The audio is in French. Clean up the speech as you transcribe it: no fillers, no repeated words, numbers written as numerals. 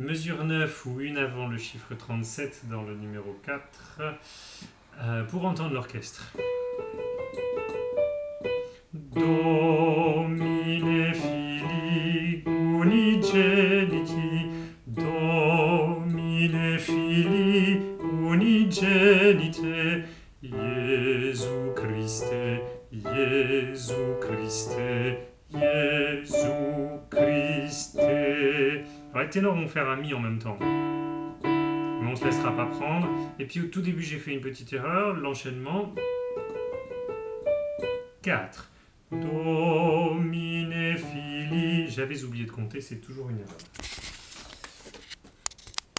mesure 9 ou une avant le chiffre 37 dans le numéro 4 pour entendre l'orchestre. Domine Filii Unigeniti, Domine Filii Unigenite, Jésus Christe, Jésus Christe, Jésus Christe. Alors, les ténors vont faire un mi en même temps. Mais on ne se laissera pas prendre. Et puis au tout début, j'ai fait une petite erreur. L'enchaînement. 4. Domine Filii. J'avais oublié de compter, c'est toujours une erreur.